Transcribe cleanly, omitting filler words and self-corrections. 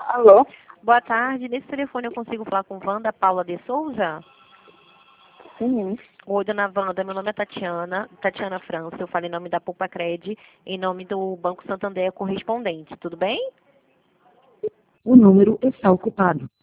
Alô? Boa tarde. Nesse telefone eu consigo falar com Wanda Paula de Souza? Sim. Oi, dona Wanda. Meu nome é Tatiana, Tatiana França. Eu falo em nome da Poupa-Cred, em nome do Banco Santander Correspondente. Tudo bem? O número está ocupado.